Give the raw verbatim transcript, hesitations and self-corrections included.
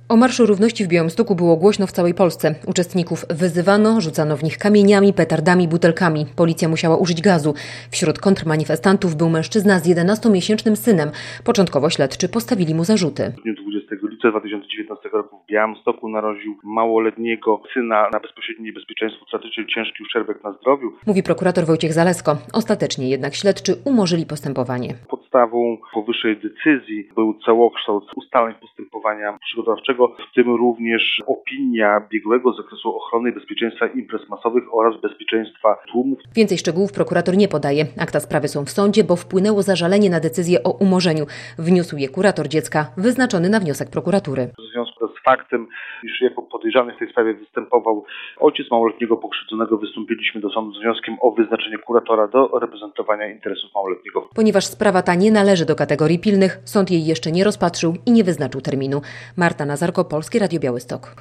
O Marszu Równości w Białymstoku było głośno w całej Polsce. Uczestników wyzywano, rzucano w nich kamieniami, petardami, butelkami. Policja musiała użyć gazu. Wśród kontrmanifestantów był mężczyzna z jedenastomiesięcznym synem. Początkowo śledczy postawili mu zarzuty. W dniu dwudziestego lipca dwa tysiące dziewiętnastego roku w Białymstoku naraził małoletniego syna na bezpośrednie niebezpieczeństwo utraty, czyli ciężki uszczerbek na zdrowiu. Mówi prokurator Wojciech Zalesko. Ostatecznie jednak śledczy umorzyli postępowanie. Podstawą powyższej decyzji był całokształt ustaleń postępowania przygotowawczego, w tym również opinia biegłego z zakresu ochrony i bezpieczeństwa imprez masowych oraz bezpieczeństwa tłumów. Więcej szczegółów prokurator nie podaje. Akta sprawy są w sądzie, bo wpłynęło zażalenie na decyzję o umorzeniu. Wniósł je kurator dziecka, wyznaczony na wniosek prokuratury. W związku z faktem, iż jako podejrzany w tej sprawie występował ojciec małoletniego pokrzywdzonego, wystąpiliśmy do sądu z wnioskiem o wyznaczenie kuratora do reprezentowania interesów małoletniego. Ponieważ sprawa ta nie należy do kategorii pilnych, sąd jej jeszcze nie rozpatrzył i nie wyznaczył terminu. Marta Nazarko, Polskie Radio Białystok.